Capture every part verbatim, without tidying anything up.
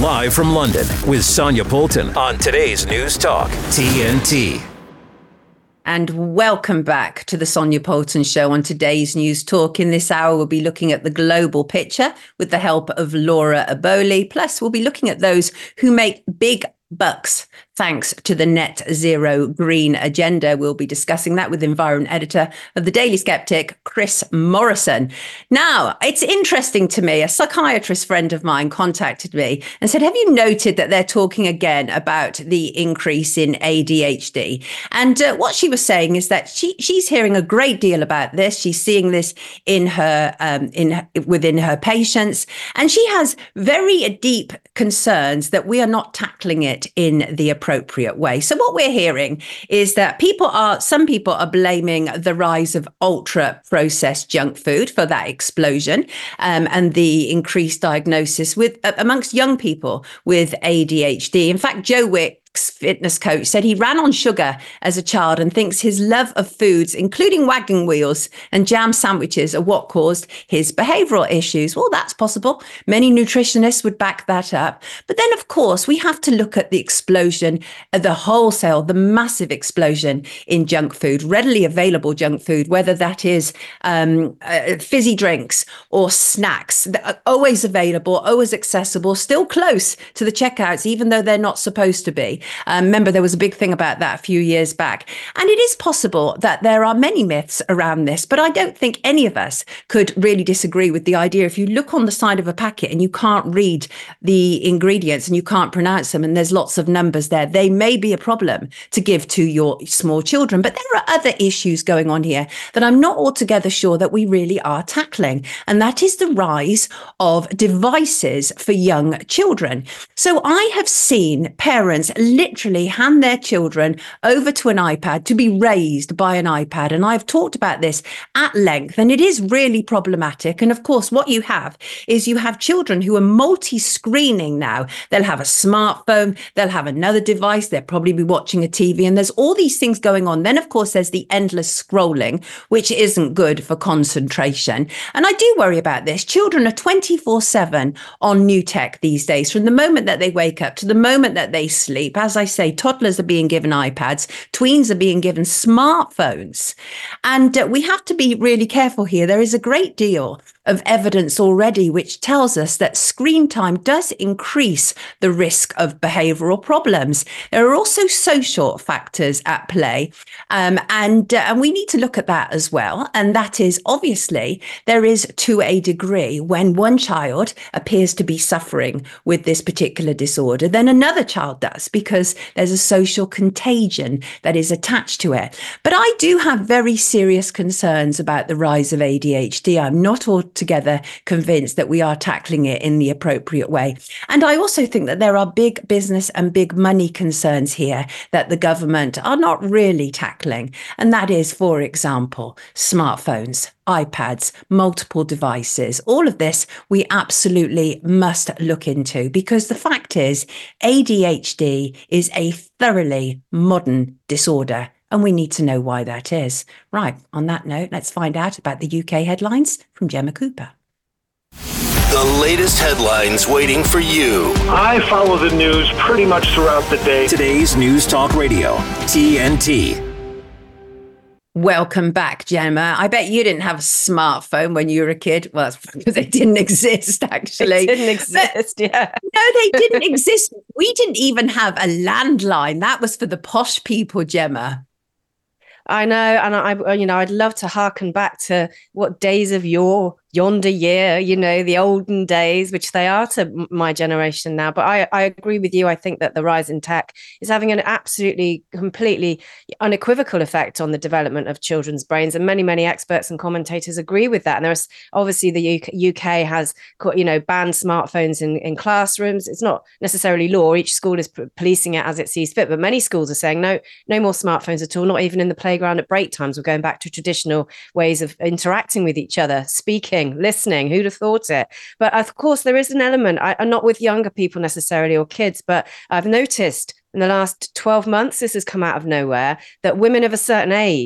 Live from London with Sonia Poulton on today's News Talk, T N T. And welcome back to the Sonia Poulton Show. On today's News Talk, in this hour, we'll be looking at the global picture with the help of Laura Aboli. Plus, we'll be looking at those who make big bucks thanks to the net zero green agenda. We'll be discussing that with environment editor of the Daily Skeptic, Chris Morrison. Now, it's interesting to me. A psychiatrist friend of mine contacted me and said, have you noted that they're talking again about the increase in A D H D? And uh, what she was saying is that she she's hearing a great deal about this. She's seeing this in her um, in within her patients, and she has very deep concerns that we are not tackling it in the appropriate way. So what we're hearing is that people are, some people are blaming the rise of ultra processed junk food for that explosion um, and the increased diagnosis with uh, amongst young people with A D H D. In fact, Joe Wick, fitness coach, said he ran on sugar as a child and thinks his love of foods, including wagon wheels and jam sandwiches, are what caused his behavioral issues. Well, that's possible. Many nutritionists would back that up. But then, of course, we have to look at the explosion, the wholesale, the massive explosion in junk food, readily available junk food, whether that is um, uh, fizzy drinks or snacks, always available, always accessible, still close to the checkouts, even though they're not supposed to be. Um, remember, there was a big thing about that a few years back. And it is possible that there are many myths around this, but I don't think any of us could really disagree with the idea. If you look on the side of a packet and you can't read the ingredients and you can't pronounce them, and there's lots of numbers there, they may be a problem to give to your small children. But there are other issues going on here that I'm not altogether sure that we really are tackling. And that is the rise of devices for young children. So I have seen parents literally hand their children over to an iPad to be raised by an iPad. And I've talked about this at length, and it is really problematic. And of course, what you have is you have children who are multi-screening now. They'll have a smartphone, they'll have another device, they'll probably be watching a T V, and there's all these things going on. Then, of course, there's the endless scrolling, which isn't good for concentration. And I do worry about this. Children are twenty-four seven on new tech these days, from the moment that they wake up to the moment that they sleep. As I say, toddlers are being given iPads, tweens are being given smartphones. And uh, we have to be really careful here. There is a great deal of evidence already which tells us that screen time does increase the risk of behavioral problems. There are also social factors at play, um, and, uh, and we need to look at that as well. And that is, obviously, there is to a degree when one child appears to be suffering with this particular disorder, then another child does, because there's a social contagion that is attached to it. But I do have very serious concerns about the rise of A D H D. I'm not altogether convinced that we are tackling it in the appropriate way. And I also think that there are big business and big money concerns here that the government are not really tackling. And that is, for example, smartphones, iPads, multiple devices. All of this we absolutely must look into, because the fact is A D H D is a thoroughly modern disorder, and we need to know why that is. Right, on that note, let's find out about the U K headlines from Gemma Cooper. The latest headlines waiting for you. I follow the news pretty much throughout the day. Today's News Talk Radio, T N T. Welcome back, Gemma. I bet you didn't have a smartphone when you were a kid. Well, that's because they didn't exist, actually. They didn't exist, but, yeah. No, they didn't exist. We didn't even have a landline. That was for the posh people, Gemma. I know, and I, you know, I'd love to harken back to what days of yore, yonder year, you know, the olden days, which they are to my generation now. But I, I agree with you. I think that the rise in tech is having an absolutely, completely unequivocal effect on the development of children's brains. And many, many experts and commentators agree with that. And there's obviously the U K has, you know, banned smartphones in, in classrooms. It's not necessarily law. Each school is policing it as it sees fit. But many schools are saying, no, no more smartphones at all, not even in the playground at break times. We're going back to traditional ways of interacting with each other, speaking, listening. Who'd have thought it? But of course, there is an element, I, not with younger people necessarily or kids, but I've noticed in the last twelve months, this has come out of nowhere, that women of a certain age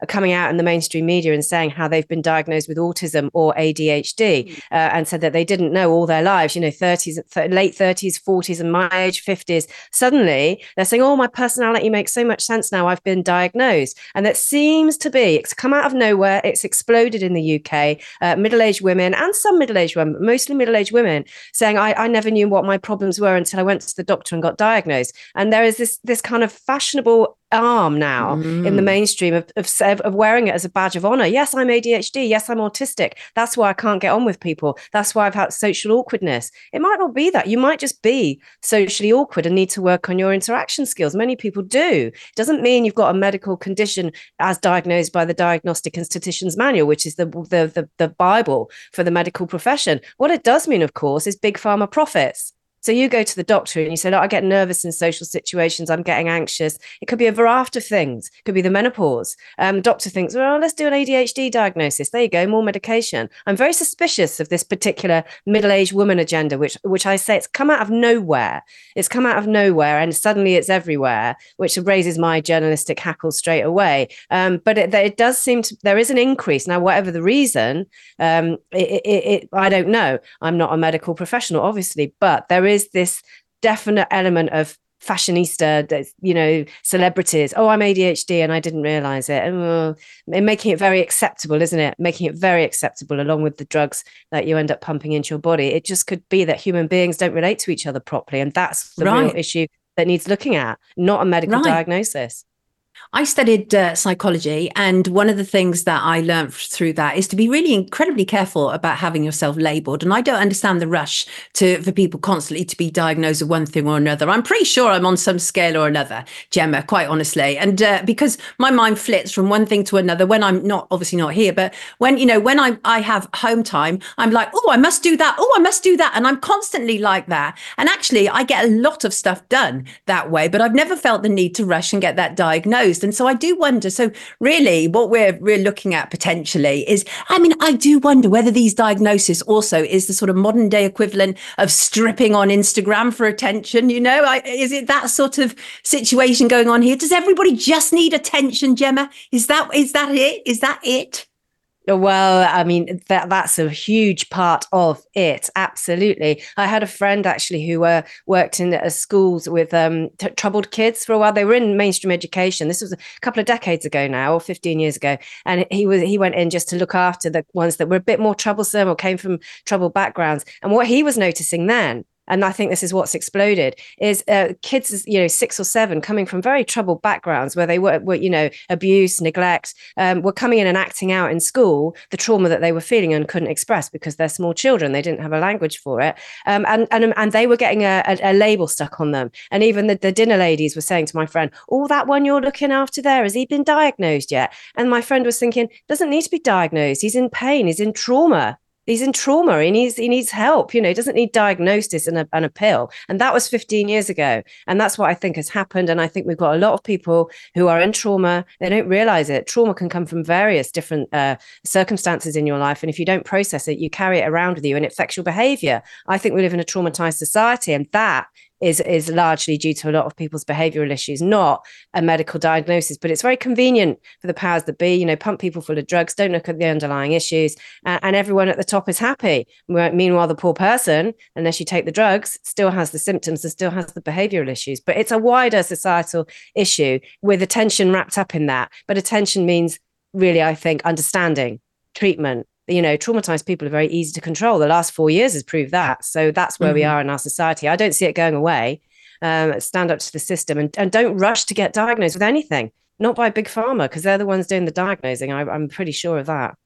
are coming out in the mainstream media and saying how they've been diagnosed with autism or A D H D, uh, and said that they didn't know all their lives, you know, thirties, th- late thirties, forties, and my age, fifties. Suddenly they're saying, oh, my personality makes so much sense now, I've been diagnosed. And that seems to be, it's come out of nowhere, it's exploded in the U K, uh, middle-aged women and some middle-aged women, mostly middle-aged women, saying, I, I never knew what my problems were until I went to the doctor and got diagnosed. And there is this, this kind of fashionable arm now mm. in the mainstream of, of of wearing it as a badge of honor. Yes, I'm A D H D. Yes, I'm autistic. That's why I can't get on with people. That's why I've had social awkwardness. It might not be that. You might just be socially awkward and need to work on your interaction skills. Many people do. It doesn't mean you've got a medical condition as diagnosed by the Diagnostic and Statisticians Manual, which is the, the the the Bible for the medical profession. What it does mean, of course, is big pharma profits. So you go to the doctor and you say, look, I get nervous in social situations. I'm getting anxious. It could be a variety of things. It could be the menopause. Um, the doctor thinks, well, let's do an A D H D diagnosis. There you go, more medication. I'm very suspicious of this particular middle-aged woman agenda, which, which I say it's come out of nowhere. It's come out of nowhere and suddenly it's everywhere, which raises my journalistic hackles straight away. Um, but it, it does seem to, there is an increase. Now, whatever the reason, um, it, it, it, I don't know. I'm not a medical professional, obviously, but there is is this definite element of fashionista, you know, celebrities. Oh, I'm A D H D and I didn't realize it. And making it very acceptable, isn't it? Making it very acceptable along with the drugs that you end up pumping into your body. It just could be that human beings don't relate to each other properly. And that's the right. real issue that needs looking at, not a medical right. diagnosis. I studied uh, psychology, and one of the things that I learned through that is to be really incredibly careful about having yourself labelled. And I don't understand the rush to for people constantly to be diagnosed with one thing or another. I'm pretty sure I'm on some scale or another, Gemma, quite honestly. And uh, because my mind flits from one thing to another when I'm not obviously not here, but when, you know, when I, I have home time, I'm like, oh, I must do that. Oh, I must do that. And I'm constantly like that. And actually, I get a lot of stuff done that way, but I've never felt the need to rush and get that diagnosed. And so I do wonder, so really what we're we're looking at potentially is, I mean, I do wonder whether these diagnoses also is the sort of modern day equivalent of stripping on Instagram for attention, you know? I, is it that sort of situation going on here? Does everybody just need attention, Gemma? Is that is that it? Is that it? Well, I mean, that that's a huge part of it. Absolutely. I had a friend actually who uh, worked in uh, schools with um, t- troubled kids for a while. They were in mainstream education. This was a couple of decades ago now, or fifteen years ago. And he was he went in just to look after the ones that were a bit more troublesome or came from troubled backgrounds. And what he was noticing then, and I think this is what's exploded, is uh, kids, you know, six or seven coming from very troubled backgrounds where they were, were you know, abuse, neglect, um, were coming in and acting out in school the trauma that they were feeling and couldn't express because they're small children. They didn't have a language for it. Um, and, and, and they were getting a, a, a label stuck on them. And even the, the dinner ladies were saying to my friend, oh, that one you're looking after there, has he been diagnosed yet? And my friend was thinking, doesn't need to be diagnosed. He's in pain. He's in trauma. He's in trauma. He needs he needs help. You know, he doesn't need diagnosis and a, and a pill. And that was fifteen years ago. And that's what I think has happened. And I think we've got a lot of people who are in trauma. They don't realize it. Trauma can come from various different uh, circumstances in your life. And if you don't process it, you carry it around with you and it affects your behavior. I think we live in a traumatized society, and that is is largely due to a lot of people's behavioral issues, not a medical diagnosis. But it's very convenient for the powers that be, you know, pump people full of drugs, don't look at the underlying issues, uh, and everyone at the top is happy. Meanwhile, the poor person, unless you take the drugs, still has the symptoms and still has the behavioral issues. But it's a wider societal issue with attention wrapped up in that. But attention means really, I think, understanding, treatment. You know, traumatized people are very easy to control. The last four years has proved that. So that's where mm-hmm. we are in our society. I don't see it going away. Um, stand up to the system and, and don't rush to get diagnosed with anything, not by Big Pharma, because they're the ones doing the diagnosing. I, I'm pretty sure of that.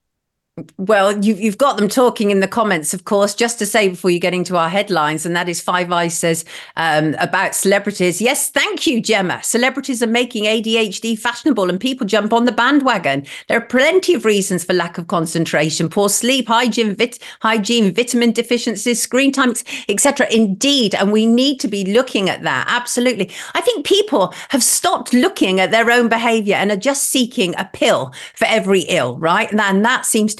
Well, you, you've got them talking in the comments, of course, just to say before you get into our headlines, and that is Five Eyes says um, about celebrities. Yes, thank you, Gemma. Celebrities are making A D H D fashionable and people jump on the bandwagon. There are plenty of reasons for lack of concentration, poor sleep, hygiene, vit- hygiene, vitamin deficiencies, screen time, et cetera. Indeed, and we need to be looking at that. Absolutely. I think people have stopped looking at their own behaviour and are just seeking a pill for every ill, right? And that seems to be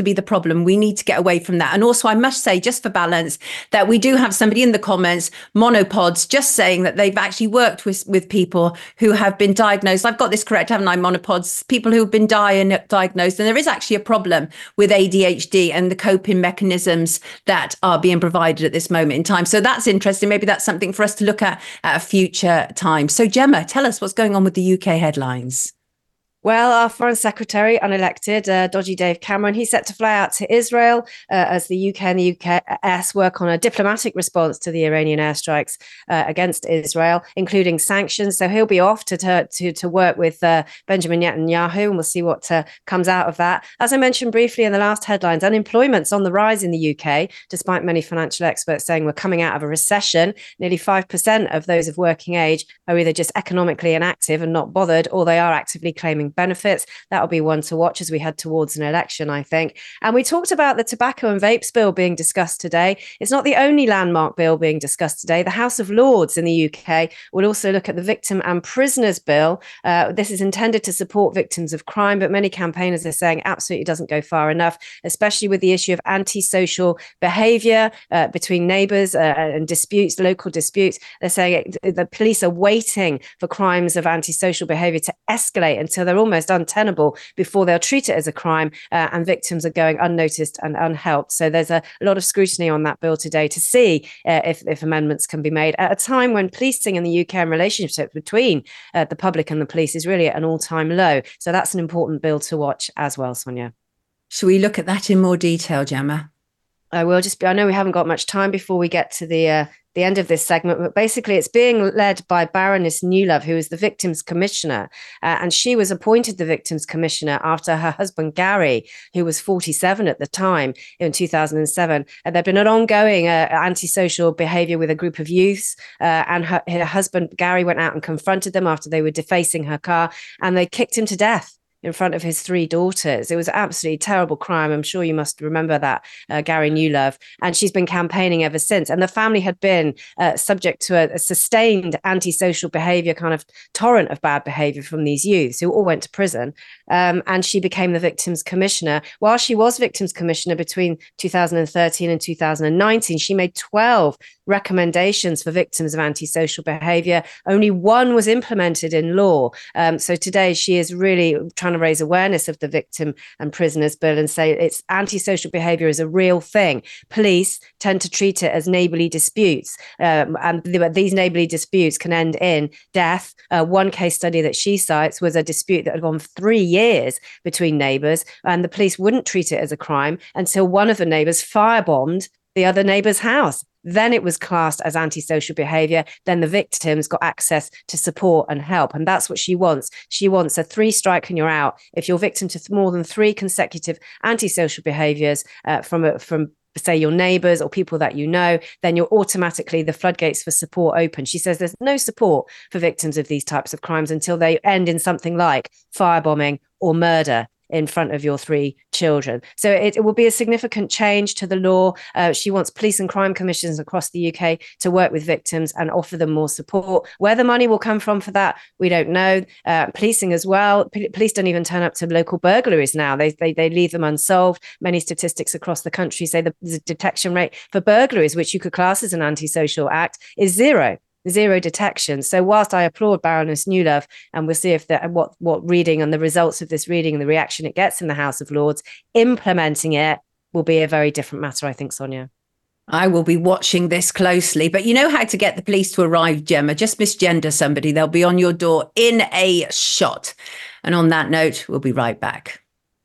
be the problem. We need to get away from that. And also, I must say, just for balance, that we do have somebody in the comments, Monopods, just saying that they've actually worked with, with people who have been diagnosed. I've got this correct, haven't I, Monopods? People who have been di- diagnosed. And there is actually a problem with A D H D and the coping mechanisms that are being provided at this moment in time. So that's interesting. Maybe that's something for us to look at at a future time. So Gemma, tell us what's going on with the U K headlines. Well, our Foreign Secretary, unelected, uh, dodgy Dave Cameron, he's set to fly out to Israel uh, as the U K and the U K S work on a diplomatic response to the Iranian airstrikes uh, against Israel, including sanctions. So he'll be off to to to work with uh, Benjamin Netanyahu, and we'll see what uh, comes out of that. As I mentioned briefly in the last headlines, unemployment's on the rise in the U K, despite many financial experts saying we're coming out of a recession. Nearly five percent of those of working age are either just economically inactive and not bothered, or they are actively claiming benefits. That'll be one to watch as we head towards an election, I think. And we talked about the tobacco and vapes bill being discussed today. It's not the only landmark bill being discussed today. The House of Lords in the U K will also look at the Victim and Prisoners Bill. Uh, this is intended to support victims of crime, but many campaigners are saying absolutely doesn't go far enough, especially with the issue of antisocial behaviour uh, between neighbours uh, and disputes, local disputes. They're saying it, the police are waiting for crimes of antisocial behaviour to escalate until they're almost untenable before they'll treat it as a crime, uh, and victims are going unnoticed and unhelped. So there's a, a lot of scrutiny on that bill today to see uh, if, if amendments can be made at a time when policing in the U K and relationships between uh, the public and the police is really at an all-time low. So that's an important bill to watch as well, Sonia. Shall we look at that in more detail, Gemma? I will just be, I know we haven't got much time before we get to the uh, the end of this segment, but basically it's being led by Baroness Newlove, who is the Victims Commissioner. Uh, and she was appointed the Victims Commissioner after her husband, Gary, who was forty-seven at the time in two thousand seven. And there'd been an ongoing uh, antisocial behavior with a group of youths. Uh, and her, her husband, Gary, went out and confronted them after they were defacing her car, and they kicked him to death in front of his three daughters. It was absolutely terrible crime. I'm sure you must remember that, uh, Gary Newlove. And she's been campaigning ever since. And the family had been uh, subject to a, a sustained antisocial behaviour, kind of torrent of bad behaviour from these youths who all went to prison. Um, and she became the Victims Commissioner. While she was Victims Commissioner between two thousand thirteen and two thousand nineteen, she made twelve recommendations for victims of antisocial behaviour. Only one was implemented in law. Um, so today she is really trying to raise awareness of the Victim and Prisoners Bill and say it's antisocial behaviour is a real thing. Police tend to treat it as neighbourly disputes, um, and th- these neighbourly disputes can end in death. Uh, one case study that she cites was a dispute that had gone for three years between neighbours, and the police wouldn't treat it as a crime until one of the neighbours firebombed the other neighbour's house. Then it was classed as antisocial behaviour. Then the victims got access to support and help. And that's what she wants. She wants a three strike and you're out. If you're victim to th- more than three consecutive antisocial behaviours uh, from, a, from say, your neighbours or people that you know, then you're automatically, the floodgates for support open. She says there's no support for victims of these types of crimes until they end in something like firebombing or murder in front of your three children. So it, it will be a significant change to the law. Uh, she wants police and crime commissions across the U K to work with victims and offer them more support. Where the money will come from for that, we don't know. Uh, policing as well. P- police don't even turn up to local burglaries now. They, they they leave them unsolved. Many statistics across the country say the, the detection rate for burglaries, which you could class as an antisocial act, is zero. Zero detection. So whilst I applaud Baroness Newlove, and we'll see if the, what what reading and the results of this reading and the reaction it gets in the House of Lords, implementing it will be a very different matter, I think, Sonia. I will be watching this closely. But you know how to get the police to arrive, Gemma. Just misgender somebody. They'll be on your door in a shot. And on that note, we'll be right back.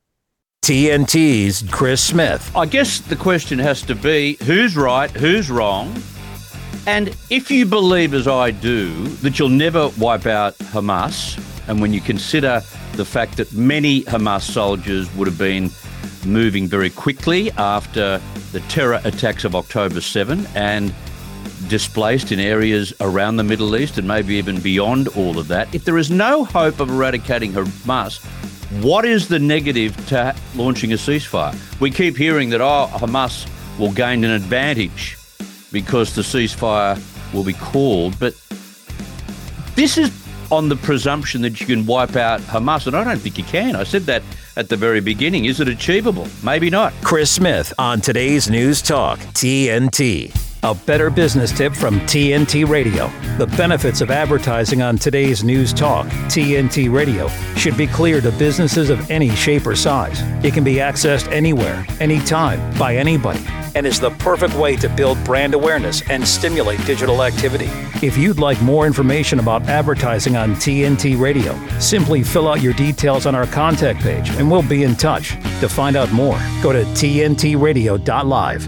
T N T's Chris Smith. I guess the question has to be, who's right, who's wrong? And if you believe, as I do, that you'll never wipe out Hamas, and when you consider the fact that many Hamas soldiers would have been moving very quickly after the terror attacks of October seventh and displaced in areas around the Middle East and maybe even beyond all of that, if there is no hope of eradicating Hamas, what is the negative to launching a ceasefire? We keep hearing that, oh, Hamas will gain an advantage because the ceasefire will be called. But this is on the presumption that you can wipe out Hamas, and I don't think you can. I said that at the very beginning. Is it achievable? Maybe not. Chris Smith on today's News Talk, T N T. A better business tip from T N T Radio. The benefits of advertising on today's News Talk, T N T Radio, should be clear to businesses of any shape or size. It can be accessed anywhere, anytime, by anybody, and is the perfect way to build brand awareness and stimulate digital activity. If you'd like more information about advertising on T N T Radio, simply fill out your details on our contact page and we'll be in touch. To find out more, go to T N T radio dot live.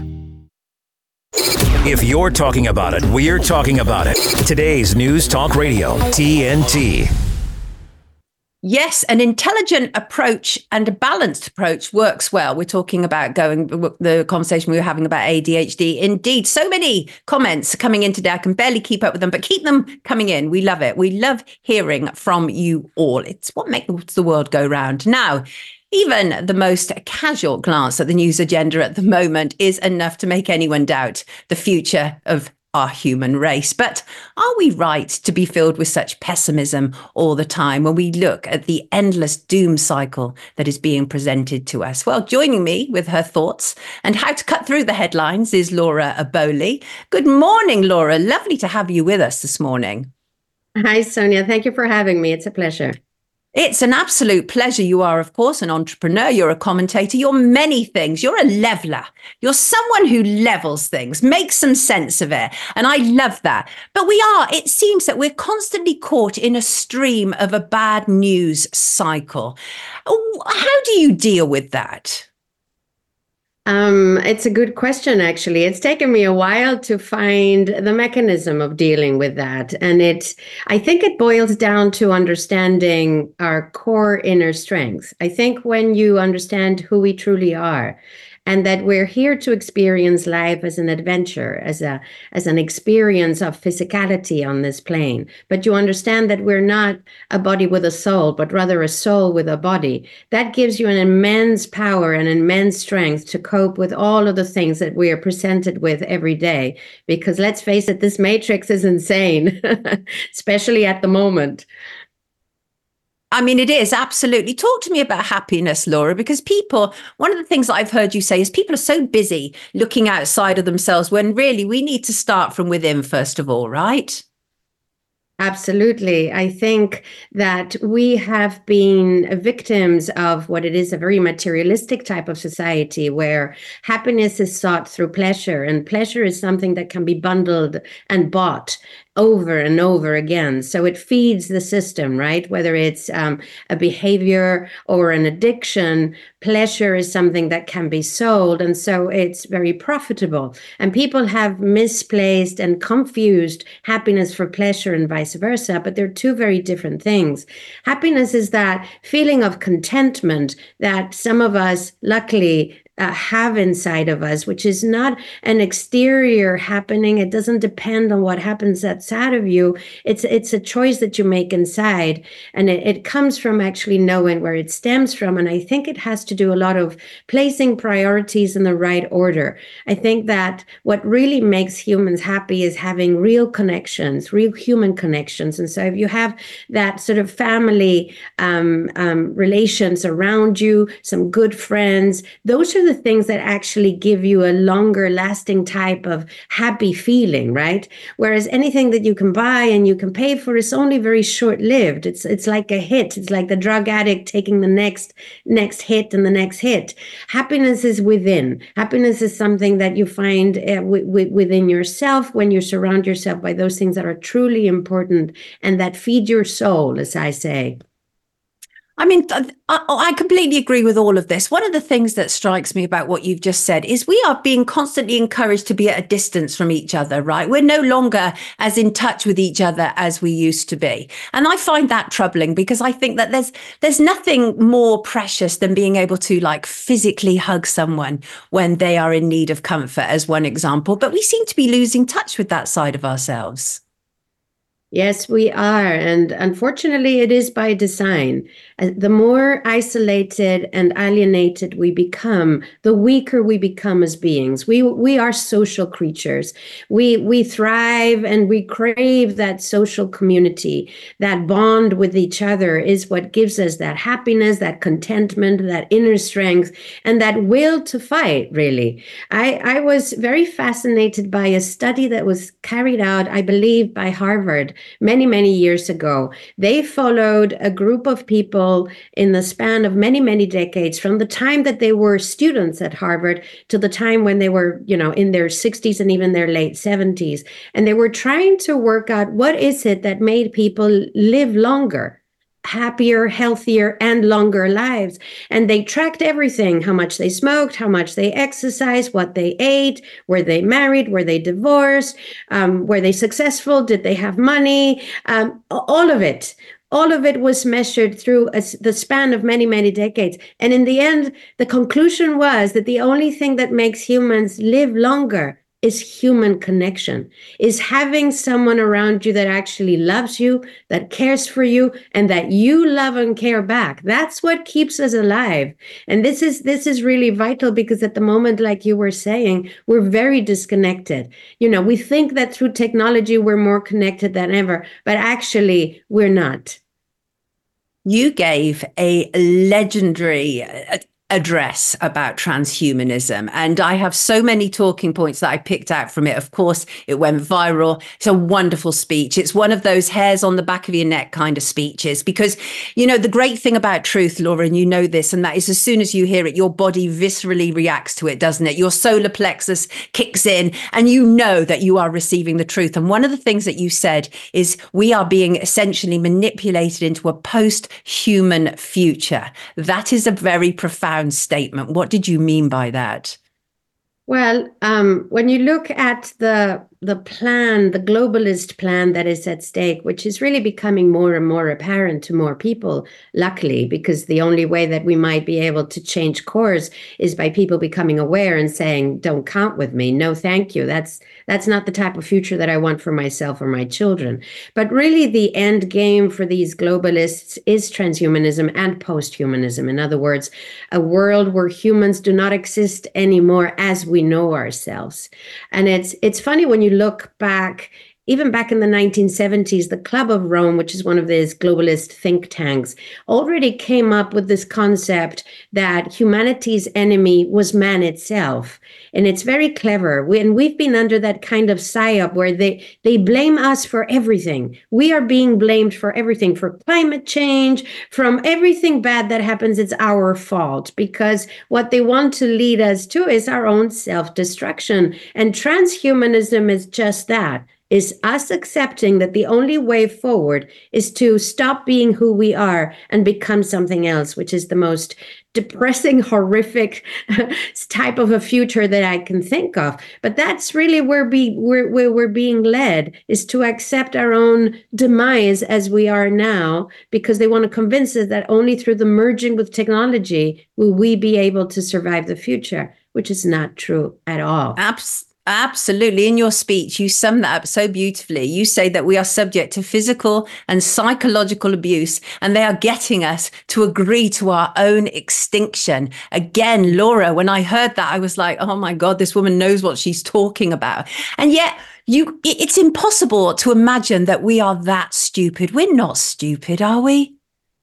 If you're talking about it, we're talking about it. Today's News Talk Radio, T N T. Yes, an intelligent approach and a balanced approach works well. We're talking about going, the conversation we were having about A D H D. Indeed, so many comments coming in today. I can barely keep up with them, but keep them coming in. We love it. We love hearing from you all. It's what makes the world go round. Now, even the most casual glance at the news agenda at the moment is enough to make anyone doubt the future of our human race. But are we right to be filled with such pessimism all the time when we look at the endless doom cycle that is being presented to us? Well, joining me with her thoughts and how to cut through the headlines is Laura Aboli. Good morning, Laura. Lovely to have you with us this morning. Hi, Sonia. Thank you for having me. It's a pleasure. It's an absolute pleasure. You are, of course, an entrepreneur. You're a commentator. You're many things. You're a leveler. You're someone who levels things, makes some sense of it. And I love that. But we are, it seems that we're constantly caught in a stream of a bad news cycle. How do you deal with that? Um, it's a good question, actually. It's taken me a while to find the mechanism of dealing with that. And it's, I think it boils down to understanding our core inner strengths. I think when you understand who we truly are, and that we're here to experience life as an adventure, as a as an experience of physicality on this plane. But you understand that we're not a body with a soul, but rather a soul with a body. That gives you an immense power and immense strength to cope with all of the things that we are presented with every day. Because let's face it, this matrix is insane, especially at the moment. I mean, it is, absolutely. Talk to me about happiness, Laura, because people, one of the things that I've heard you say is people are so busy looking outside of themselves when really we need to start from within, first of all, right? Absolutely. I think that we have been victims of what it is a very materialistic type of society where happiness is sought through pleasure, and pleasure is something that can be bundled and bought over and over again. So it feeds the system, right? Whether it's um, a behavior or an addiction, pleasure is something that can be sold. And so it's very profitable. And people have misplaced and confused happiness for pleasure and vice versa, but they're two very different things. Happiness is that feeling of contentment that some of us, luckily, Uh, have inside of us, which is not an exterior happening. It doesn't depend on what happens outside of you. It's it's a choice that you make inside. And it, it comes from actually knowing where it stems from. And I think it has to do a lot of placing priorities in the right order. I think that what really makes humans happy is having real connections, real human connections. And so if you have that sort of family um, um, relations around you, some good friends, those are the things that actually give you a longer lasting type of happy feeling, right? Whereas anything that you can buy and you can pay for is only very short lived. It's it's like a hit. It's like the drug addict taking the next next hit and the next hit. Happiness is within. Happiness is something that you find uh, w- w- within yourself when you surround yourself by those things that are truly important and that feed your soul, as I say. I mean, I, I completely agree with all of this. One of the things that strikes me about what you've just said is we are being constantly encouraged to be at a distance from each other, right? We're no longer as in touch with each other as we used to be. And I find that troubling because I think that there's there's nothing more precious than being able to like physically hug someone when they are in need of comfort, as one example. But we seem to be losing touch with that side of ourselves. Yes, we are. And unfortunately, it is by design. Uh, the more isolated and alienated we become, the weaker we become as beings. We we are social creatures. We we thrive and we crave that social community. That bond with each other is what gives us that happiness, that contentment, that inner strength, and that will to fight, really. I, I was very fascinated by a study that was carried out, I believe, by Harvard many, many years ago. They followed a group of people in the span of many, many decades, from the time that they were students at Harvard to the time when they were, you know, in their sixties and even their late seventies. And they were trying to work out what is it that made people live longer, happier, healthier, and longer lives. And they tracked everything: how much they smoked, how much they exercised, what they ate, were they married, were they divorced, um, were they successful, did they have money, um, all of it. All of it was measured through a, the span of many, many decades. And in the end, the conclusion was that the only thing that makes humans live longer is human connection, is having someone around you that actually loves you, that cares for you, and that you love and care back. That's what keeps us alive. And this is this is really vital, because at the moment, like you were saying, we're very disconnected. You know, we think that through technology we're more connected than ever, but actually we're not. You gave a legendary uh, address about transhumanism, and I have so many talking points that I picked out from it. Of course, it went viral. It's a wonderful speech. It's one of those hairs on the back of your neck kind of speeches, because, you know, the great thing about truth, Laura, and you know this, and that is, as soon as you hear it, your body viscerally reacts to it, doesn't it? Your solar plexus kicks in and you know that you are receiving the truth. And one of the things that you said is we are being essentially manipulated into a post-human future. That is a very profound statement. What did you mean by that? Well, um, when you look at the the plan, the globalist plan that is at stake, which is really becoming more and more apparent to more people, luckily, because the only way that we might be able to change course is by people becoming aware and saying, don't count with me. No, thank you. That's that's not the type of future that I want for myself or my children. But really, the end game for these globalists is transhumanism and posthumanism. In other words, a world where humans do not exist anymore as we know ourselves. And it's it's funny when you look back, even back in the nineteen seventies, the Club of Rome, which is one of these globalist think tanks, already came up with this concept that humanity's enemy was man itself. And it's very clever. We, and we've been under that kind of psyop where they, they blame us for everything. We are being blamed for everything, for climate change, from everything bad that happens. It's our fault, because what they want to lead us to is our own self-destruction. And transhumanism is just that. Is us accepting that the only way forward is to stop being who we are and become something else, which is the most depressing, horrific type of a future that I can think of. But that's really where, be, where, where we're being led, is to accept our own demise as we are now, because they want to convince us that only through the merging with technology will we be able to survive the future, which is not true at all. Absolutely. Absolutely. In your speech, you sum that up so beautifully. You say that we are subject to physical and psychological abuse, and they are getting us to agree to our own extinction. Again, Laura, when I heard that, I was like, oh my God, this woman knows what she's talking about. And yet you, it's impossible to imagine that we are that stupid. We're not stupid, are we?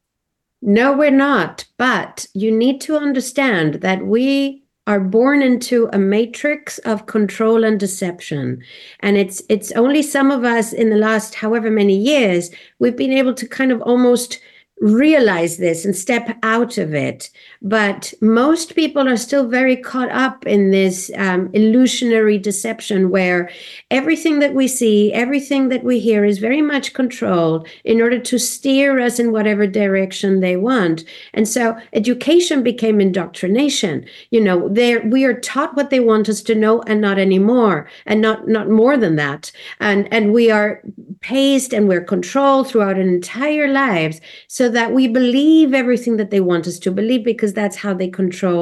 No, we're not. But you need to understand that we are born into a matrix of control and deception. And it's it's only some of us in the last however many years, we've been able to kind of almost realize this and step out of it. But most people are still very caught up in this um, illusionary deception where everything that we see, everything that we hear is very much controlled in order to steer us in whatever direction they want. And so education became indoctrination. You know, there we are taught what they want us to know and not anymore, and not not more than that. And and we are paced and we're controlled throughout our entire lives, so that we believe everything that they want us to believe, because that's how they control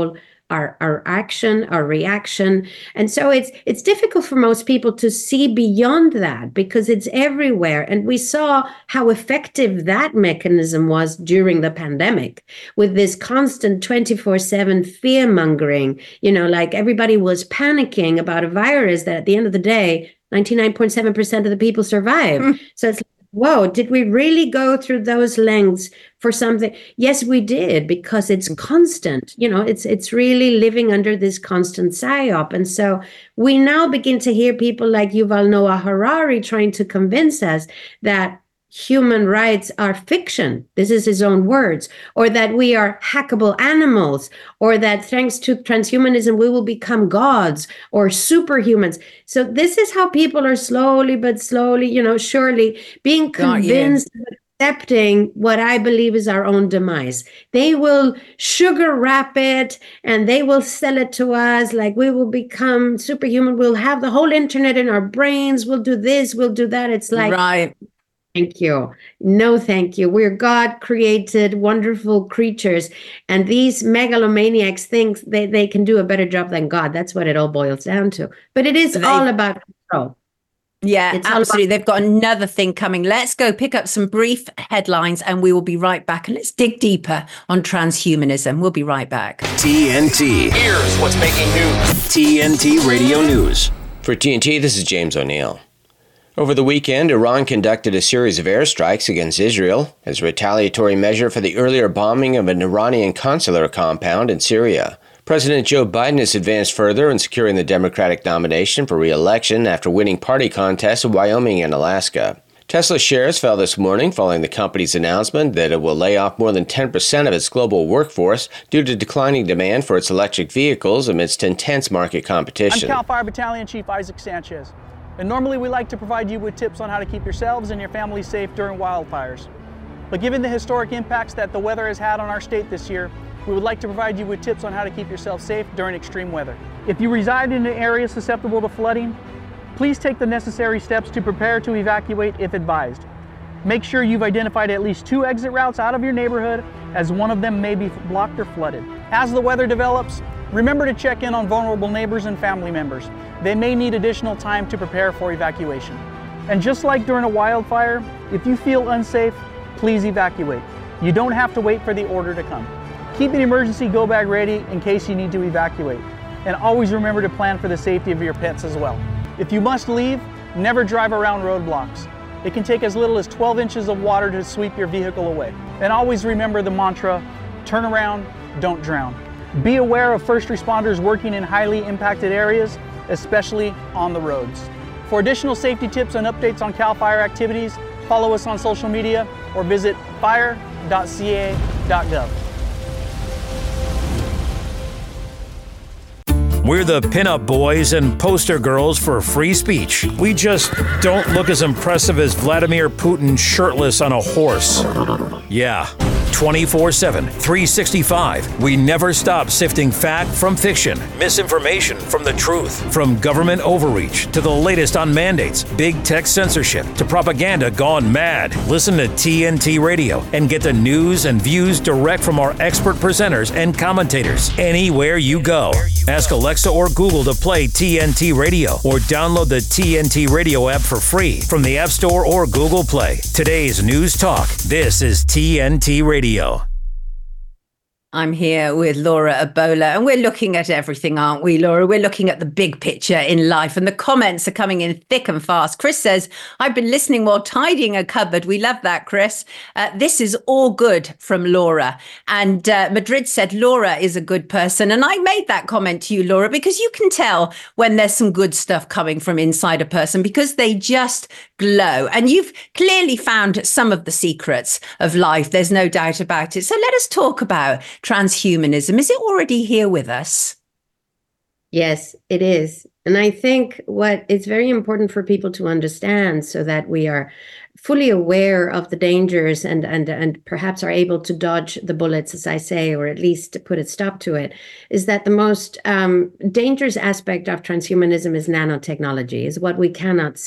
our, our action, our reaction. And so it's it's difficult for most people to see beyond that because it's everywhere. And we saw how effective that mechanism was during the pandemic with this constant twenty-four seven fear mongering, you know, like everybody was panicking about a virus that at the end of the day, ninety-nine point seven percent of the people survived. Mm. So it's whoa, did we really go through those lengths for something? Yes, we did, because it's constant. You know, it's it's really living under this constant psyop. And so we now begin to hear people like Yuval Noah Harari trying to convince us that human rights are fiction. This is his own words. Or that we are hackable animals, or that thanks to transhumanism, we will become gods or superhumans. So this is how people are slowly, but slowly, you know, surely being convinced, accepting what I believe is our own demise. They will sugar wrap it and they will sell it to us like we will become superhuman. We'll have the whole internet in our brains. We'll do this, we'll do that. It's like, right. Thank you. No, thank you. We're God-created, wonderful creatures. And these megalomaniacs think they, they can do a better job than God. That's what it all boils down to. But it is they, all about control. Yeah, it's absolutely. About- They've got another thing coming. Let's go pick up some brief headlines and we will be right back. And let's dig deeper on transhumanism. We'll be right back. T N T. Here's what's making news. T N T Radio News. For T N T, this is James O'Neill. Over the weekend, Iran conducted a series of airstrikes against Israel as a retaliatory measure for the earlier bombing of an Iranian consular compound in Syria. President Joe Biden has advanced further in securing the Democratic nomination for re-election after winning party contests in Wyoming and Alaska. Tesla shares fell this morning following the company's announcement that it will lay off more than ten percent of its global workforce due to declining demand for its electric vehicles amidst intense market competition. I'm Cal Fire Battalion Chief Isaac Sanchez. And normally we like to provide you with tips on how to keep yourselves and your family safe during wildfires. But given the historic impacts that the weather has had on our state this year, we would like to provide you with tips on how to keep yourself safe during extreme weather. If you reside in an area susceptible to flooding, please take the necessary steps to prepare to evacuate if advised. Make sure you've identified at least two exit routes out of your neighborhood, as one of them may be blocked or flooded. As the weather develops, remember to check in on vulnerable neighbors and family members. They may need additional time to prepare for evacuation. And just like during a wildfire, if you feel unsafe, please evacuate. You don't have to wait for the order to come. Keep an emergency go bag ready in case you need to evacuate. And always remember to plan for the safety of your pets as well. If you must leave, never drive around roadblocks. It can take as little as twelve inches of water to sweep your vehicle away. And always remember the mantra, turn around, don't drown. Be aware of first responders working in highly impacted areas, especially on the roads. For additional safety tips and updates on CAL FIRE activities, follow us on social media or visit fire dot c a dot gov. We're the pinup boys and poster girls for free speech. We just don't look as impressive as Vladimir Putin shirtless on a horse. Yeah. twenty-four seven, three sixty-five. We never stop sifting fact from fiction, misinformation from the truth, from government overreach to the latest on mandates, big tech censorship to propaganda gone mad. Listen to T N T Radio and get the news and views direct from our expert presenters and commentators anywhere you go. Ask Alexa or Google to play T N T Radio or download the T N T Radio app for free from the App Store or Google Play. Today's News Talk. This is T N T Radio. I'm here with Laura Ebola, and we're looking at everything, aren't we, Laura? We're looking at the big picture in life, and the comments are coming in thick and fast. Chris says, I've been listening while tidying a cupboard. We love that, Chris. Uh, this is all good from Laura. And uh, Madrid said, Laura is a good person. And I made that comment to you, Laura, because you can tell when there's some good stuff coming from inside a person because they just glow. And you've clearly found some of the secrets of life. There's no doubt about it. So let us talk about transhumanism. Is it already here with us? Yes, it is. And I think what is very important for people to understand so that we are fully aware of the dangers and and and perhaps are able to dodge the bullets, as I say, or at least to put a stop to it, is that the most um, dangerous aspect of transhumanism is nanotechnology, is what we cannot see.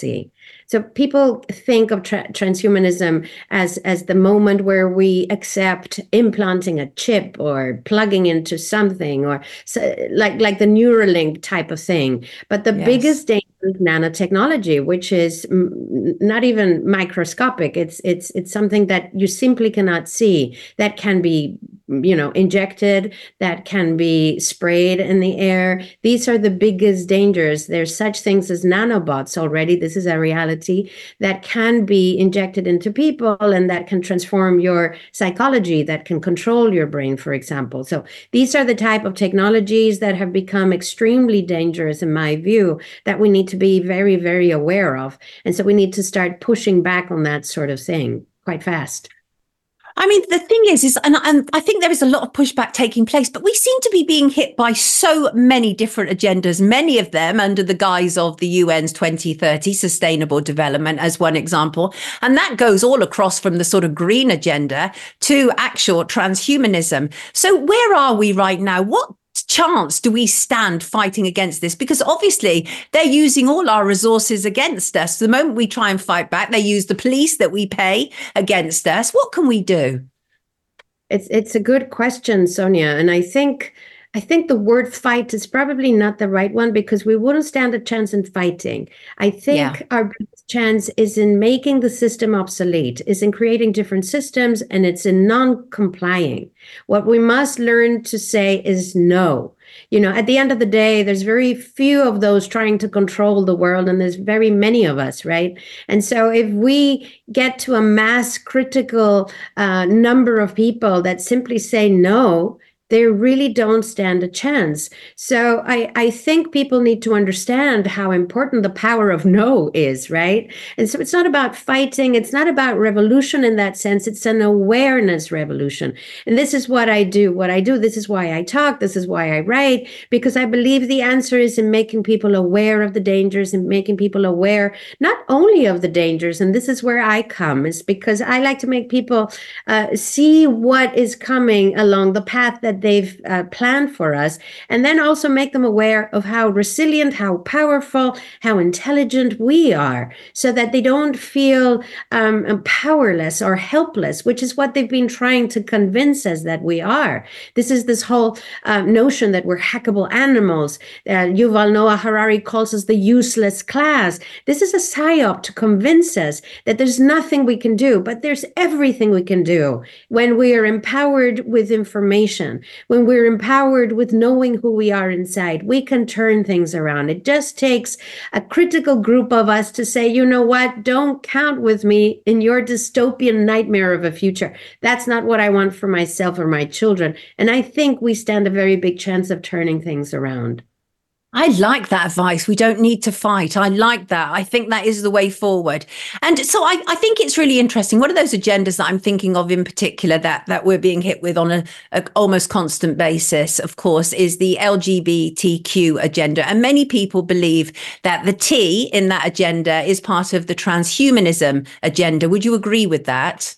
So people think of tra- transhumanism as, as the moment where we accept implanting a chip or plugging into something, or so, like, like the Neuralink type of thing. But the Yes. biggest danger is nanotechnology, which is m- not even microscopic. It's it's it's something that you simply cannot see, that can be, you know, injected, that can be sprayed in the air. These are the biggest dangers. There's such things as nanobots already. This is a reality that can be injected into people and that can transform your psychology, that can control your brain, for example. So these are the type of technologies that have become extremely dangerous, in my view, that we need to be very, very aware of. And so we need to start pushing back on that sort of thing quite fast. I mean, the thing is, is and, and I think there is a lot of pushback taking place, but we seem to be being hit by so many different agendas, many of them under the guise of the U N's twenty thirty Sustainable Development as one example. And that goes all across from the sort of green agenda to actual transhumanism. So where are we right now? What chance do we stand fighting against this? Because obviously they're using all our resources against us. The moment we try and fight back, they use the police that we pay against us. What can we do? It's it's a good question, Sonia. And I think I think the word fight is probably not the right one, because we wouldn't stand a chance in fighting. I think yeah. our biggest chance is in making the system obsolete, is in creating different systems, and it's in non-complying. What we must learn to say is no. You know, at the end of the day, there's very few of those trying to control the world, and there's very many of us, right? And so if we get to a mass critical uh, number of people that simply say no, they really don't stand a chance. So I, I think people need to understand how important the power of no is, right? And so it's not about fighting. It's not about revolution in that sense. It's an awareness revolution. And this is what I do. What I do, this is why I talk. This is why I write, because I believe the answer is in making people aware of the dangers and making people aware not only of the dangers. And this is where I come, is because I like to make people uh, see what is coming along the path that they've uh, planned for us, and then also make them aware of how resilient, how powerful, how intelligent we are, so that they don't feel um, powerless or helpless, which is what they've been trying to convince us that we are. This is this whole uh, notion that we're hackable animals. Uh, Yuval Noah Harari calls us the useless class. This is a psyop to convince us that there's nothing we can do, but there's everything we can do when we are empowered with information. When we're empowered with knowing who we are inside, we can turn things around. It just takes a critical group of us to say, you know what, don't count with me in your dystopian nightmare of a future. That's not what I want for myself or my children. And I think we stand a very big chance of turning things around. I like that advice. We don't need to fight. I like that. I think that is the way forward. And so I, I think it's really interesting. One of those agendas that I'm thinking of in particular that, that we're being hit with on a, a almost constant basis, of course, is the L G B T Q agenda. And many people believe that the T in that agenda is part of the transhumanism agenda. Would you agree with that?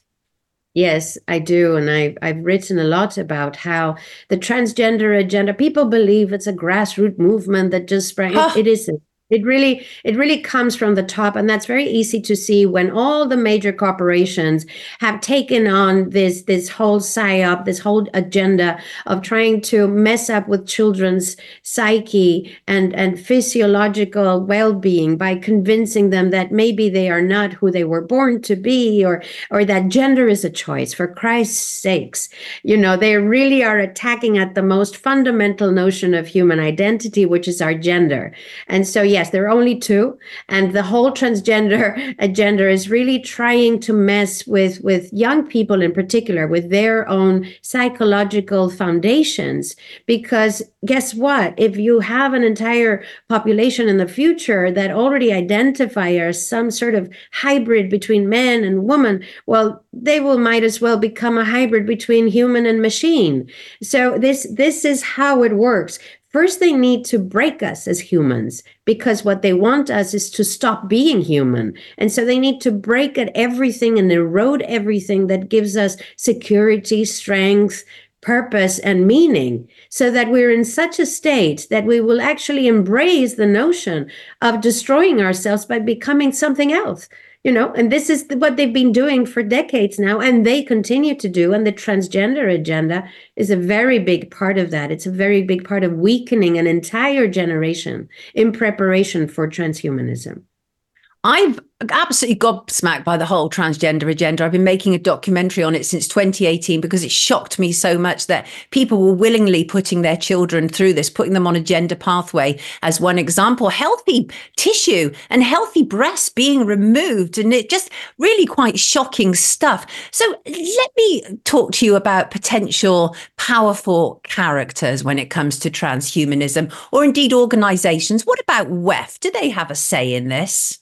Yes, I do. And I've, I've written a lot about how the transgender agenda, people believe it's a grassroots movement that just sprang. Huh. It, it isn't. It really, it really comes from the top. And that's very easy to see when all the major corporations have taken on this, this whole psyop, this whole agenda of trying to mess up with children's psyche and, and physiological well-being by convincing them that maybe they are not who they were born to be, or, or that gender is a choice. For Christ's sakes, you know, they really are attacking at the most fundamental notion of human identity, which is our gender. And so, yeah, Yes, there are only two. And the whole transgender agenda is really trying to mess with, with young people in particular, with their own psychological foundations. Because guess what? If you have an entire population in the future that already identify as some sort of hybrid between man and woman, well, they will might as well become a hybrid between human and machine. So this, this is how it works. First, they need to break us as humans, because what they want us is to stop being human. And so they need to break at everything and erode everything that gives us security, strength, purpose and meaning, so that we're in such a state that we will actually embrace the notion of destroying ourselves by becoming something else. You know, and this is what they've been doing for decades now, and they continue to do. And the transgender agenda is a very big part of that. It's a very big part of weakening an entire generation in preparation for transhumanism. I've absolutely gobsmacked by the whole transgender agenda. I've been making a documentary on it since twenty eighteen because it shocked me so much that people were willingly putting their children through this, putting them on a gender pathway as one example, healthy tissue and healthy breasts being removed. And it just really quite shocking stuff. So let me talk to you about potential powerful characters when it comes to transhumanism, or indeed organizations. What about W E F? Do they have a say in this?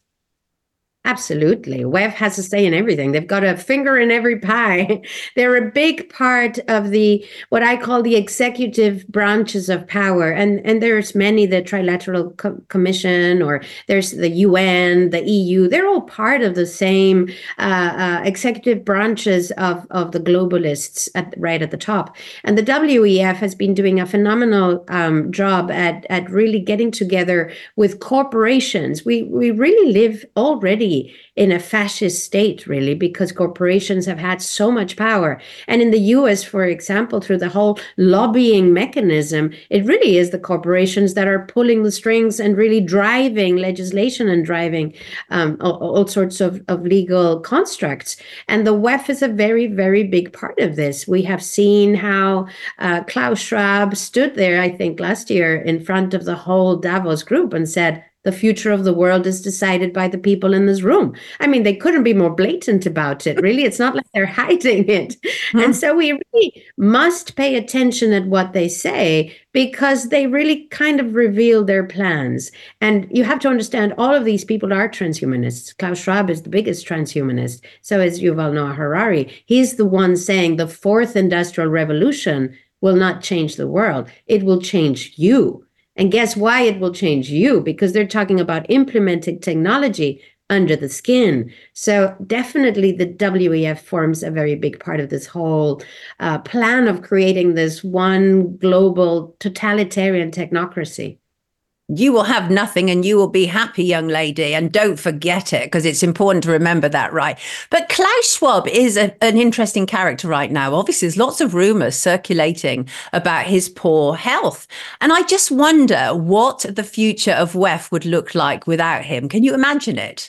Absolutely. W E F has a say in everything. They've got a finger in every pie. They're a big part of the, what I call the executive branches of power. And, and there's many, the Trilateral Co- Commission, or there's the U N, the E U. They're all part of the same uh, uh, executive branches of, of the globalists at, right at the top. And the W E F has been doing a phenomenal um, job at, at really getting together with corporations. We, we really live already in a fascist state, really, because corporations have had so much power. And in the U S, for example, through the whole lobbying mechanism, it really is the corporations that are pulling the strings and really driving legislation and driving um, all, all sorts of, of legal constructs. And the W E F is a very, very big part of this. We have seen how uh, Klaus Schwab stood there, I think, last year in front of the whole Davos group and said, the future of the world is decided by the people in this room. I mean, they couldn't be more blatant about it, really. It's not like they're hiding it. Mm-hmm. And so we really must pay attention at what they say, because they really kind of reveal their plans. And you have to understand, all of these people are transhumanists. Klaus Schwab is the biggest transhumanist. So is Yuval Noah Harari. He's the one saying the fourth industrial revolution will not change the world. It will change you. And guess why it will change you? Because they're talking about implementing technology under the skin. So definitely the W E F forms a very big part of this whole uh, plan of creating this one global totalitarian technocracy. You will have nothing and you will be happy, young lady. And don't forget it, because it's important to remember that, right? But Klaus Schwab is a, an interesting character right now. Obviously, there's lots of rumors circulating about his poor health. And I just wonder what the future of W E F would look like without him. Can you imagine it?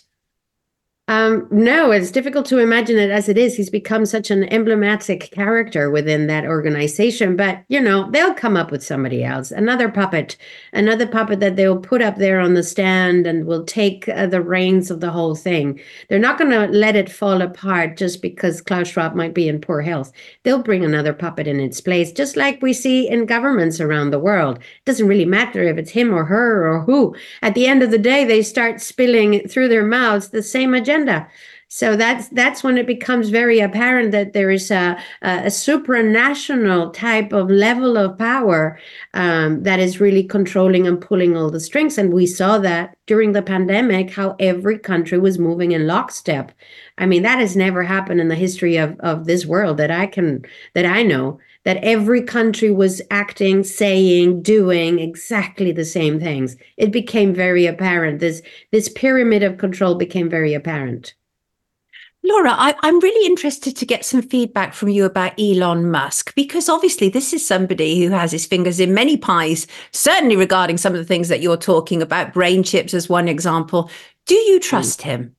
Um, no, it's difficult to imagine it as it is. He's become such an emblematic character within that organization. But, you know, they'll come up with somebody else, another puppet, another puppet that they'll put up there on the stand and will take uh, the reins of the whole thing. They're not going to let it fall apart just because Klaus Schwab might be in poor health. They'll bring another puppet in its place, just like we see in governments around the world. It doesn't really matter if it's him or her or who. At the end of the day, they start spilling through their mouths the same agenda. So that's that's when it becomes very apparent that there is a, a supranational type of level of power um, that is really controlling and pulling all the strings. And we saw that during the pandemic, how every country was moving in lockstep. I mean, that has never happened in the history of, of this world that I can that I know, that every country was acting, saying, doing exactly the same things. It became very apparent. This, this pyramid of control became very apparent. Laura, I, I'm really interested to get some feedback from you about Elon Musk, because obviously this is somebody who has his fingers in many pies, certainly regarding some of the things that you're talking about, brain chips as one example. Do you trust him?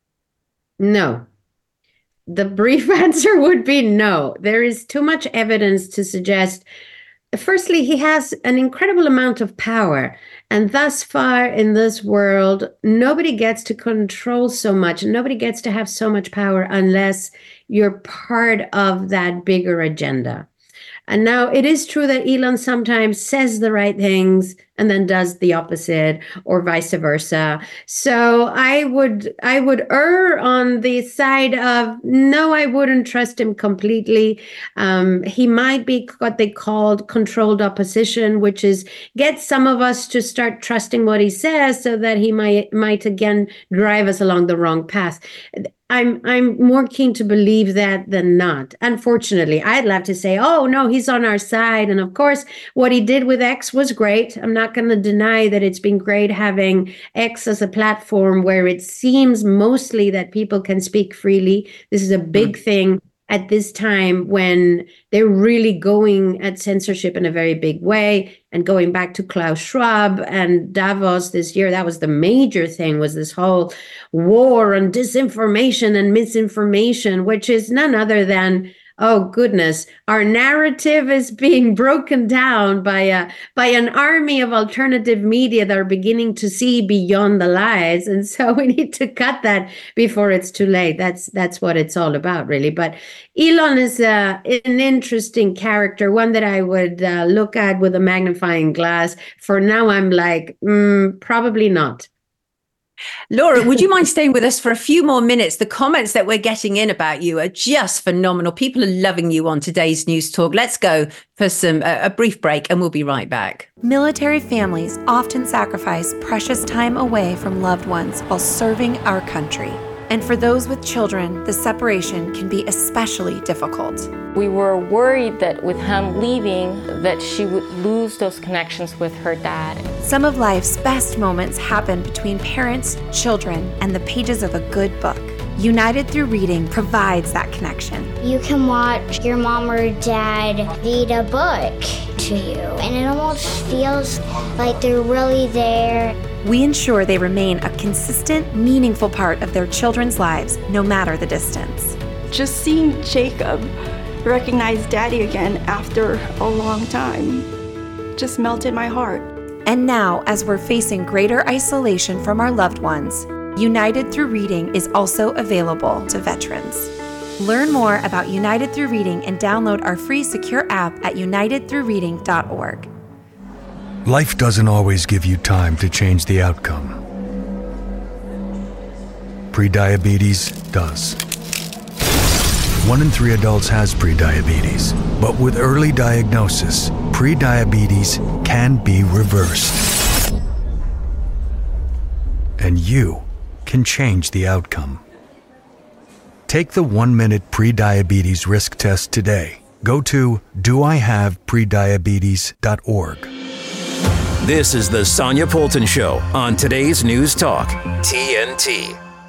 No. The brief answer would be no. There is too much evidence to suggest, firstly, he has an incredible amount of power. And thus far in this world, nobody gets to control so much. Nobody gets to have so much power unless you're part of that bigger agenda. And now it is true that Elon sometimes says the right things, and then does the opposite, or vice versa. So I would I would err on the side of no, I wouldn't trust him completely. Um, he might be what they called controlled opposition, which is get some of us to start trusting what he says so that he might might again drive us along the wrong path. I'm I'm more keen to believe that than not. Unfortunately, I'd love to say, oh, no, he's on our side. And of course, what he did with X was great. I'm not going to deny that it's been great having X as a platform where it seems mostly that people can speak freely. This is a big mm. thing at this time when they're really going at censorship in a very big way. And going back to Klaus Schwab and Davos this year, that was the major thing, was this whole war on disinformation and misinformation, which is none other than, oh goodness, our narrative is being broken down by a by an army of alternative media that are beginning to see beyond the lies, and so we need to cut that before it's too late. That's that's what it's all about, really. But Elon is uh, an interesting character, one that I would uh, look at with a magnifying glass. For now, I'm like, mm, probably not. Laura, would you mind staying with us for a few more minutes? The comments that we're getting in about you are just phenomenal. People are loving you on today's News Talk. Let's go for some uh, a brief break and we'll be right back. Military families often sacrifice precious time away from loved ones while serving our country. And for those with children, the separation can be especially difficult. We were worried that with him leaving, that she would lose those connections with her dad. Some of life's best moments happen between parents, children, and the pages of a good book. United Through Reading provides that connection. You can watch your mom or dad read a book to you, and it almost feels like they're really there. We ensure they remain a consistent, meaningful part of their children's lives, no matter the distance. Just seeing Jacob recognize Daddy again after a long time just melted my heart. And now, as we're facing greater isolation from our loved ones, United Through Reading is also available to veterans. Learn more about United Through Reading and download our free secure app at united through reading dot org. Life doesn't always give you time to change the outcome. Prediabetes does. One in three adults has prediabetes, but with early diagnosis, prediabetes can be reversed. And you can change the outcome. Take the one-minute prediabetes risk test today. Go to do I have prediabetes dot org. This is the Sonia Poulton Show on today's News Talk, T N T.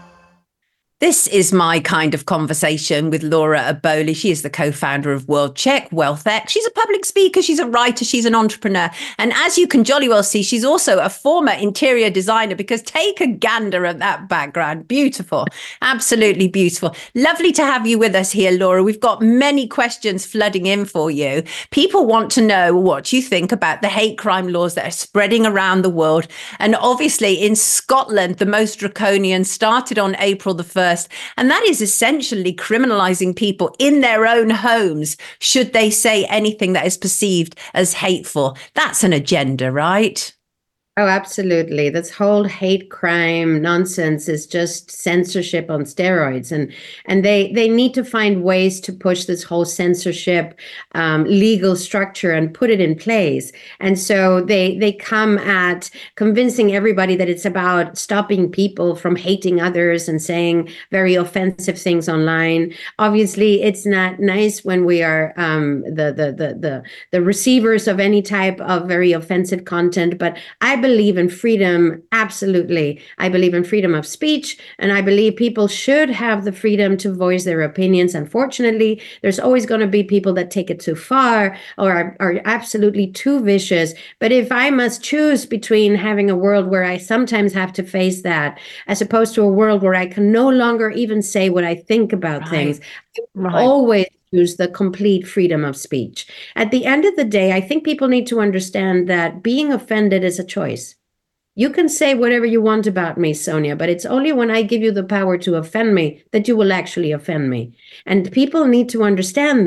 This is my kind of conversation with Laura Aboli. She is the co-founder of WorldCheck, WealthX. She's a public speaker, she's a writer, she's an entrepreneur. And as you can jolly well see, she's also a former interior designer, because take a gander at that background. Beautiful, absolutely beautiful. Lovely to have you with us here, Laura. We've got many questions flooding in for you. People want to know what you think about the hate crime laws that are spreading around the world. And obviously in Scotland, the most draconian started on April the first. And that is essentially criminalizing people in their own homes should they say anything that is perceived as hateful. That's an agenda, right? Oh, absolutely. This whole hate crime nonsense is just censorship on steroids. And and they, they need to find ways to push this whole censorship um, legal structure and put it in place. And so they they come at convincing everybody that it's about stopping people from hating others and saying very offensive things online. Obviously, it's not nice when we are um, the, the, the, the, the receivers of any type of very offensive content. But I believe in freedom, absolutely. I believe in freedom of speech, and I believe people should have the freedom to voice their opinions. Unfortunately, there's always going to be people that take it too far or are, are absolutely too vicious. But if I must choose between having a world where I sometimes have to face that, as opposed to a world where I can no longer even say what I think about right. things, right. always choose the complete freedom of speech. At the end of the day, I think people need to understand that being offended is a choice. You can say whatever you want about me, Sonia, but it's only when I give you the power to offend me that you will actually offend me. And people need to understand that.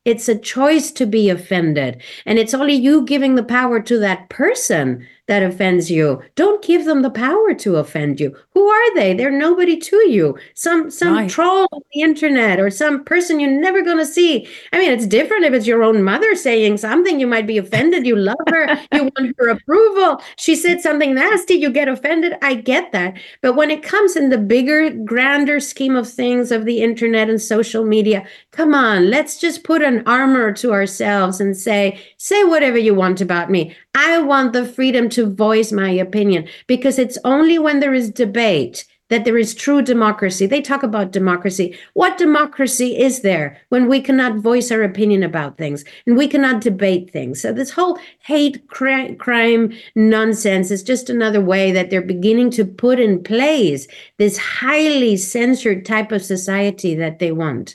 It's a choice to be offended. And it's only you giving the power to that person that offends you. Don't give them the power to offend you. Who are they? They're nobody to you. Some some Right. troll on the internet or some person you're never going to see. I mean, it's different if it's your own mother saying something. You might be offended. You love her. You want her approval. She said something nasty. You get offended. I get that. But when it comes in the bigger, grander scheme of things of the internet and social media, come on, let's just put an armor to ourselves and say, say whatever you want about me. I want the freedom to voice my opinion, because it's only when there is debate that there is true democracy. They talk about democracy. What democracy is there when we cannot voice our opinion about things and we cannot debate things? So this whole hate cri- crime nonsense is just another way that they're beginning to put in place this highly censored type of society that they want.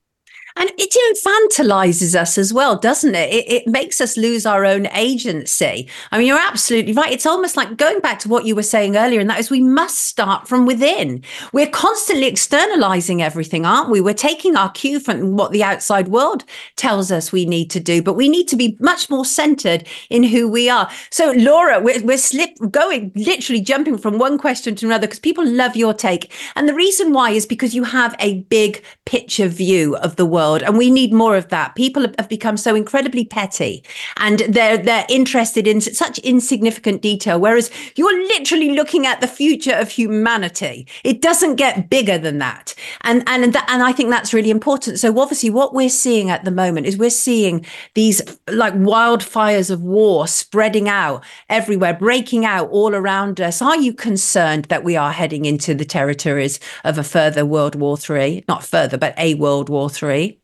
And it infantilizes us as well, doesn't it? it? It makes us lose our own agency. I mean, you're absolutely right. It's almost like going back to what you were saying earlier, and that is we must start from within. We're constantly externalizing everything, aren't we? We're taking our cue from what the outside world tells us we need to do, but we need to be much more centered in who we are. So, Laura, we're, we're slip going, literally jumping from one question to another because people love your take. And the reason why is because you have a big picture view of the world. And we need more of that. People have become so incredibly petty and they're they're interested in such insignificant detail, whereas you're literally looking at the future of humanity. It doesn't get bigger than that. And and that, and I think that's really important. So obviously what we're seeing at the moment is we're seeing these like wildfires of war spreading out everywhere, breaking out all around us. Are you concerned that we are heading into the territories of a further World War Three? Not further, but a World War Three?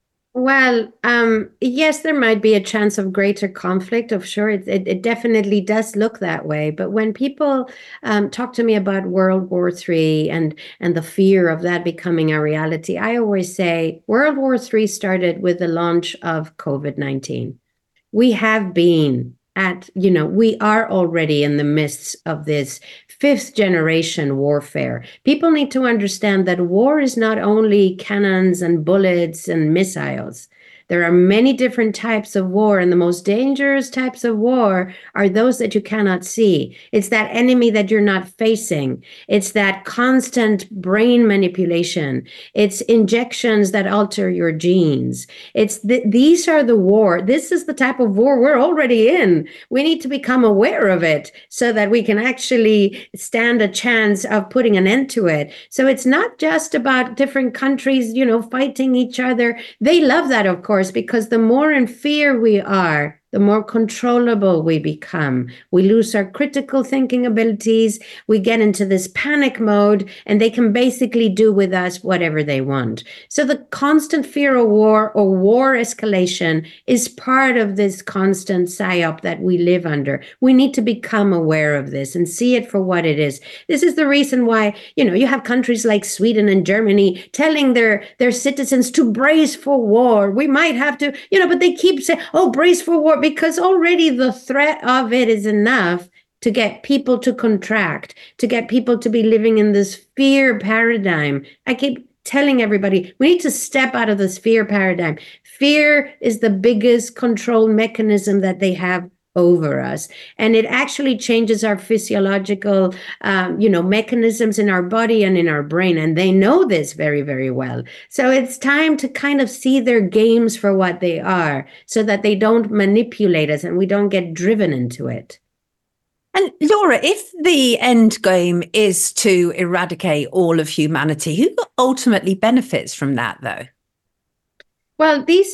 Well, um, yes, there might be a chance of greater conflict. Of sure, it, it, it definitely does look that way. But when people um, talk to me about World War Three and and the fear of that becoming a reality, I always say World War Three started with the launch of COVID nineteen. We have been at, you know, we are already in the midst of this fifth generation warfare. People need to understand that war is not only cannons and bullets and missiles. There are many different types of war, and the most dangerous types of war are those that you cannot see. It's that enemy that you're not facing. It's that constant brain manipulation. It's injections that alter your genes. It's th- these are the war. This is the type of war we're already in. We need to become aware of it so that we can actually stand a chance of putting an end to it. So it's not just about different countries, you know, fighting each other. They love that, of course, because the more in fear we are, the more controllable we become. We lose our critical thinking abilities. We get into this panic mode, and they can basically do with us whatever they want. So the constant fear of war or war escalation is part of this constant psyop that we live under. We need to become aware of this and see it for what it is. This is the reason why, you know, you have countries like Sweden and Germany telling their, their citizens to brace for war. We might have to, you know, but they keep saying, oh, brace for war, because already the threat of it is enough to get people to contract, to get people to be living in this fear paradigm. I keep telling everybody, we need to step out of this fear paradigm. Fear is the biggest control mechanism that they have over us. And it actually changes our physiological, um, you know, mechanisms in our body and in our brain. And they know this very, very well. So it's time to kind of see their games for what they are so that they don't manipulate us and we don't get driven into it. And Laura, if the end game is to eradicate all of humanity, who ultimately benefits from that, though? Well, these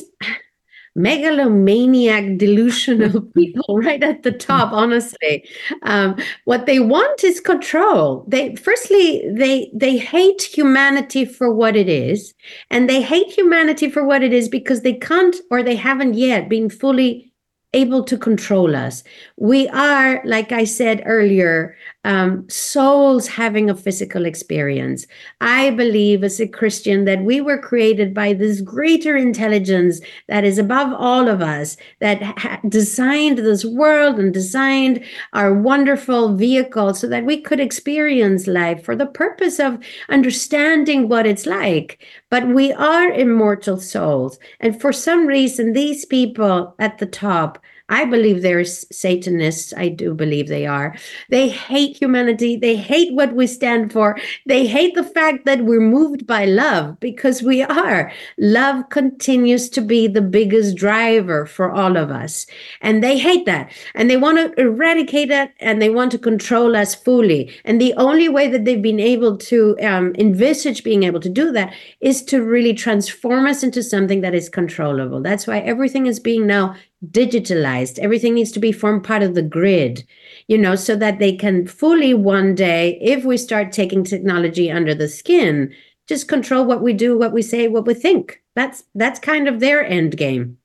megalomaniac, delusional people right at the top, honestly. Um, what they want is control. They firstly, they they hate humanity for what it is, and they hate humanity for what it is because they can't or they haven't yet been fully able to control us. We are, like I said earlier, um, souls having a physical experience. I believe as a Christian that we were created by this greater intelligence that is above all of us, that ha- designed this world and designed our wonderful vehicle so that we could experience life for the purpose of understanding what it's like. But we are immortal souls. And for some reason, these people at the top, I believe they're Satanists. I do believe they are. They hate humanity. They hate what we stand for. They hate the fact that we're moved by love, because we are. Love continues to be the biggest driver for all of us. And they hate that. And they want to eradicate that, and they want to control us fully. And the only way that they've been able to um, envisage being able to do that is to really transform us into something that is controllable. That's why everything is being now digitalized. Everything needs to be form part of the grid, you know, so that they can fully one day, if we start taking technology under the skin, just control what we do, what we say, what we think. That's that's kind of their end game.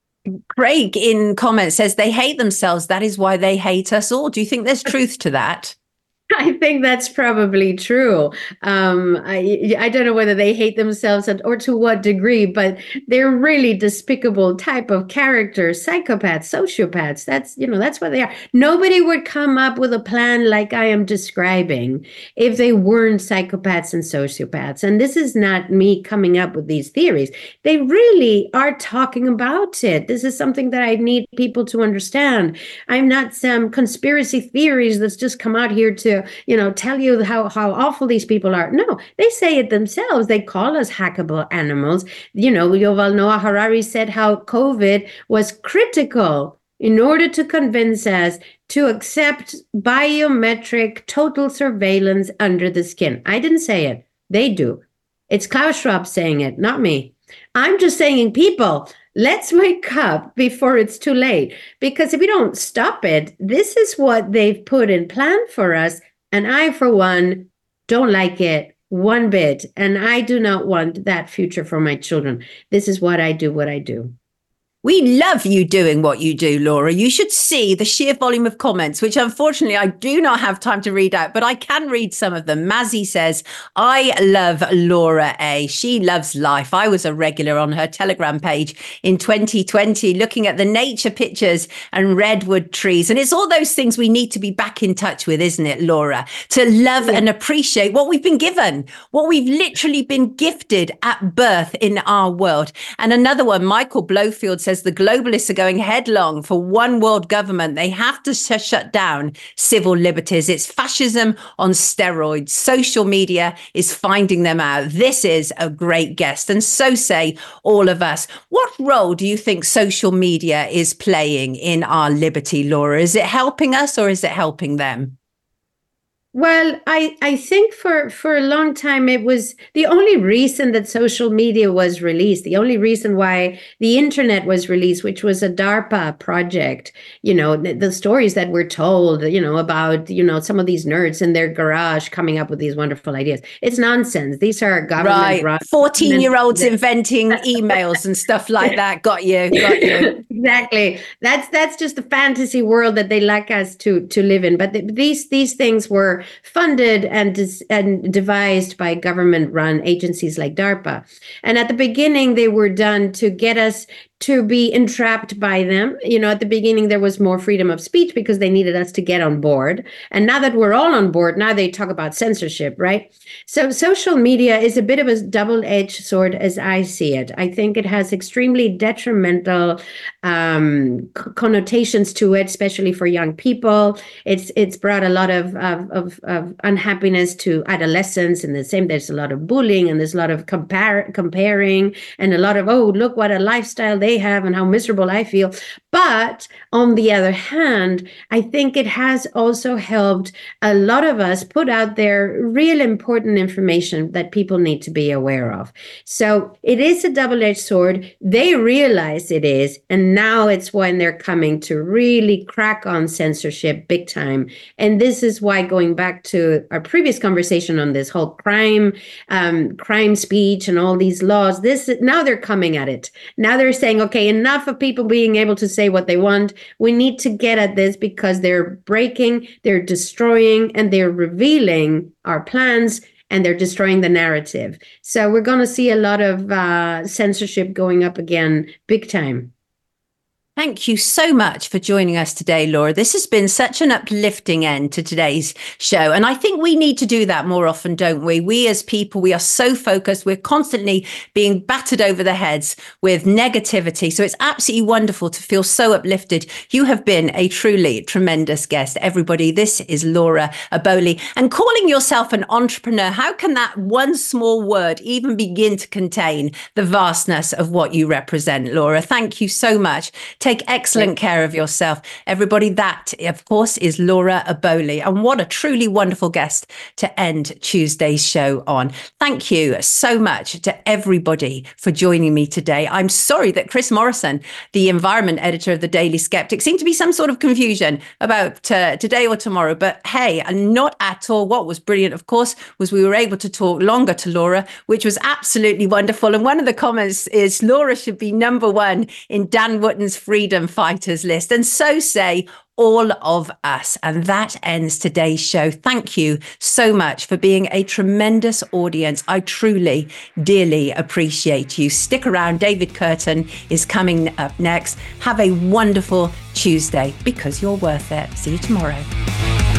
Craig in comments says they hate themselves. That is why they hate us all. Do you think there's truth to that? I think that's probably true. Um, I, I don't know whether they hate themselves or to what degree, but they're really despicable type of characters, psychopaths, sociopaths. That's, you know, that's what they are. Nobody would come up with a plan like I am describing if they weren't psychopaths and sociopaths. And this is not me coming up with these theories. They really are talking about it. This is something that I need people to understand. I'm not some conspiracy theories that's just come out here to, you know, tell you how, how awful these people are. No, they say it themselves. They call us hackable animals. You know, Yuval Noah Harari said how COVID was critical in order to convince us to accept biometric total surveillance under the skin. I didn't say it. They do. It's Klaus Schwab saying it, not me. I'm just saying, people, let's wake up before it's too late. Because if we don't stop it, this is what they've put in plan for us. And I, for one, don't like it one bit. And I do not want that future for my children. This is what I do, what I do. We love you doing what you do, Laura. You should see the sheer volume of comments, which unfortunately I do not have time to read out, but I can read some of them. Mazzy says, I love Laura A. She loves life. I was a regular on her Telegram page in twenty twenty, looking at the nature pictures and redwood trees. And it's all those things we need to be back in touch with, isn't it, Laura? To love yeah. and appreciate what we've been given, what we've literally been gifted at birth in our world. And another one, Michael Blofield says, the globalists are going headlong for one world government. They have to sh- shut down civil liberties. It's fascism on steroids. Social media is finding them out. This is a great guest. And so say all of us. What role do you think social media is playing in our liberty, Laura? Is it helping us or is it helping them? Well, I, I think for, for a long time, it was the only reason that social media was released, the only reason why the internet was released, which was a DARPA project. You know, the, the stories that we're told, you know, about, you know, some of these nerds in their garage coming up with these wonderful ideas. It's nonsense. These are government right. fourteen-year-olds inventing emails and stuff like that. Got you. Got you. Exactly. That's that's just the fantasy world that they like us to to live in. But the, these these things were funded and, dis- and devised by government-run agencies like DARPA. And at the beginning, they were done to get us to be entrapped by them. You know, at the beginning, there was more freedom of speech because they needed us to get on board. And now that we're all on board, now they talk about censorship, right? So social media is a bit of a double-edged sword as I see it. I think it has extremely detrimental um, c- connotations to it, especially for young people. It's it's brought a lot of, of, of, of unhappiness to adolescents, and the same, there's a lot of bullying and there's a lot of compar- comparing and a lot of, oh, look what a lifestyle they have and how miserable I feel. But on the other hand, I think it has also helped a lot of us put out there real important information that people need to be aware of. So it is a double-edged sword. They realize it is, and now it's when they're coming to really crack on censorship big time. And this is why, going back to our previous conversation on this whole crime, um, crime speech and all these laws, this now they're coming at it. Now they're saying, okay, enough of people being able to say what they want. We need to get at this because they're breaking, they're destroying, and they're revealing our plans, and they're destroying the narrative. So we're going to see a lot of uh, censorship going up again, big time. Thank you so much for joining us today, Laura. This has been such an uplifting end to today's show. And I think we need to do that more often, don't we? We as people, we are so focused. We're constantly being battered over the heads with negativity. So it's absolutely wonderful to feel so uplifted. You have been a truly tremendous guest. Everybody, this is Laura Aboli. And calling yourself an entrepreneur, how can that one small word even begin to contain the vastness of what you represent, Laura? Thank you so much. Take excellent care of yourself. Everybody, that, of course, is Laura Aboli. And what a truly wonderful guest to end Tuesday's show on. Thank you so much to everybody for joining me today. I'm sorry that Chris Morrison, the environment editor of the Daily Skeptic, seemed to be some sort of confusion about uh, today or tomorrow. But hey, not at all. What was brilliant, of course, was we were able to talk longer to Laura, which was absolutely wonderful. And one of the comments is Laura should be number one in Dan Wootton's freedom fighters list. And so say all of us. And that ends today's show. Thank you so much for being a tremendous audience. I truly, dearly appreciate you. Stick around. David Curtin is coming up next. Have a wonderful Tuesday because you're worth it. See you tomorrow.